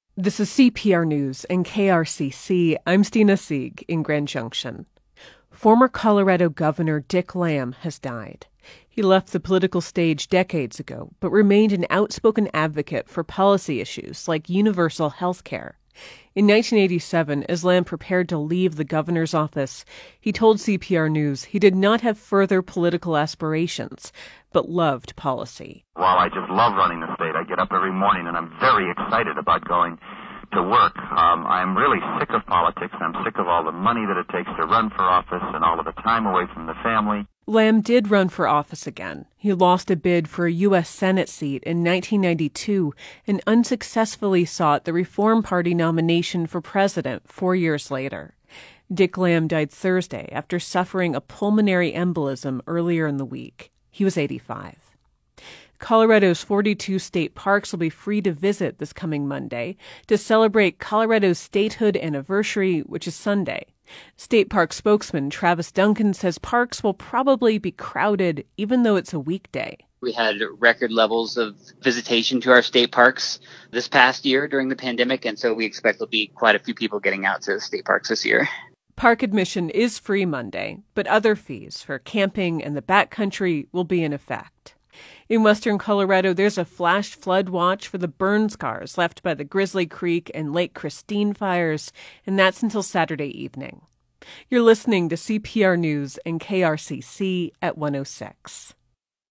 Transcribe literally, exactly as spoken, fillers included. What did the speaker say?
This is C P R News and K R C C. I'm Stina Sieg in Grand Junction. Former Colorado Governor Dick Lamm has died. He left the political stage decades ago, but remained an outspoken advocate for policy issues like universal health care. In nineteen eighty-seven, as Lamm prepared to leave the governor's office, he told C P R News he did not have further political aspirations, but loved policy. While I just love running the state, I get up every morning and I'm very excited about going to work. Um, I'm really sick of politics. I'm sick of all the money that it takes to run for office and all of the time away from the family. Lamm did run for office again. He lost a bid for a U S Senate seat in nineteen ninety-two and unsuccessfully sought the Reform Party nomination for president four years later. Dick Lamm died Thursday after suffering a pulmonary embolism earlier in the week. He was eighty-five. Colorado's forty-two state parks will be free to visit this coming Monday to celebrate Colorado's statehood anniversary, which is Sunday. State Park spokesman Travis Duncan says parks will probably be crowded even though it's a weekday. We had record levels of visitation to our state parks this past year during the pandemic, and so we expect there'll be quite a few people getting out to the state parks this year. Park admission is free Monday, but other fees for camping and the backcountry will be in effect. In western Colorado, there's a flash flood watch for the burn scars left by the Grizzly Creek and Lake Christine fires, and that's until Saturday evening. You're listening to C P R News and K R C C at one oh six.